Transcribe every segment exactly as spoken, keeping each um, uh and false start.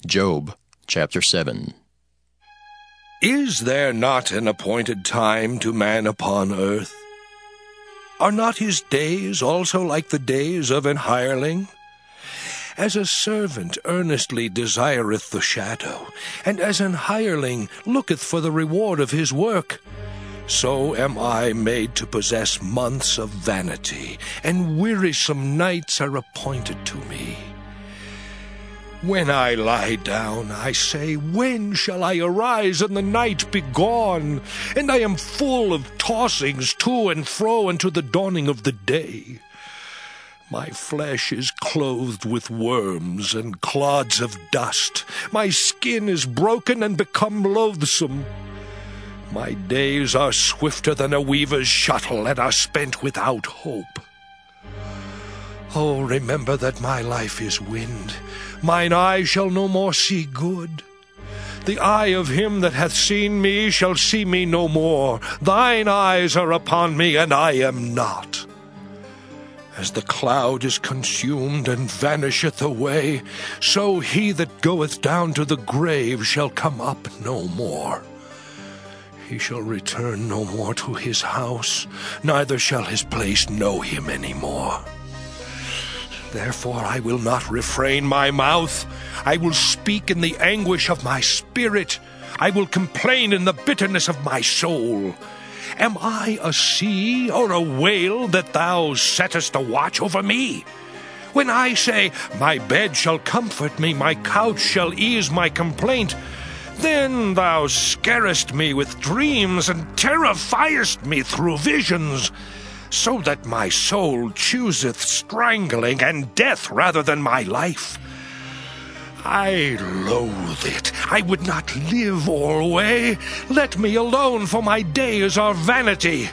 Job chapter seven. Is there not an appointed time to man upon earth? Are not his days also like the days of an hireling? As a servant earnestly desireth the shadow, and as an hireling looketh for the reward of his work, so am I made to possess months of vanity, and wearisome nights are appointed to me. When I lie down, I say, when shall I arise and the night be gone? And I am full of tossings to and fro unto the dawning of the day. My flesh is clothed with worms and clods of dust. My skin is broken and become loathsome. My days are swifter than a weaver's shuttle, and are spent without hope. Oh, remember that my life is wind. Mine eye shall no more see good. The eye of him that hath seen me shall see me no more. Thine eyes are upon me, and I am not. As the cloud is consumed and vanisheth away, so he that goeth down to the grave shall come up no more. He shall return no more to his house, neither shall his place know him any more. Therefore I will not refrain my mouth. I will speak in the anguish of my spirit. I will complain in the bitterness of my soul. Am I a sea or a whale that thou settest a watch over me? When I say, my bed shall comfort me, my couch shall ease my complaint, then thou scarest me with dreams, and terrifiest me through visions, so that my soul chooseth strangling and death rather than my life. I loathe it. I would not live alway. Let me alone, for my days are vanity.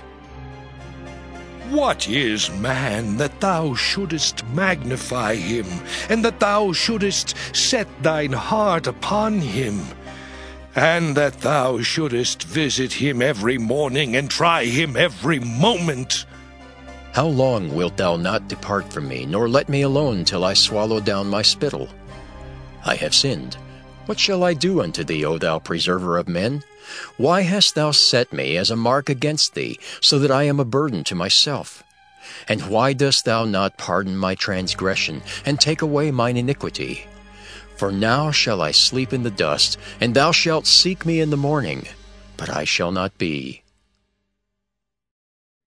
What is man that thou shouldest magnify him, and that thou shouldest set thine heart upon him, and that thou shouldest visit him every morning, and try him every moment? How long wilt thou not depart from me, nor let me alone till I swallow down my spittle? I have sinned. What shall I do unto thee, O thou preserver of men? Why hast thou set me as a mark against thee, so that I am a burden to myself? And why dost thou not pardon my transgression, and take away mine iniquity? For now shall I sleep in the dust, and thou shalt seek me in the morning, but I shall not be.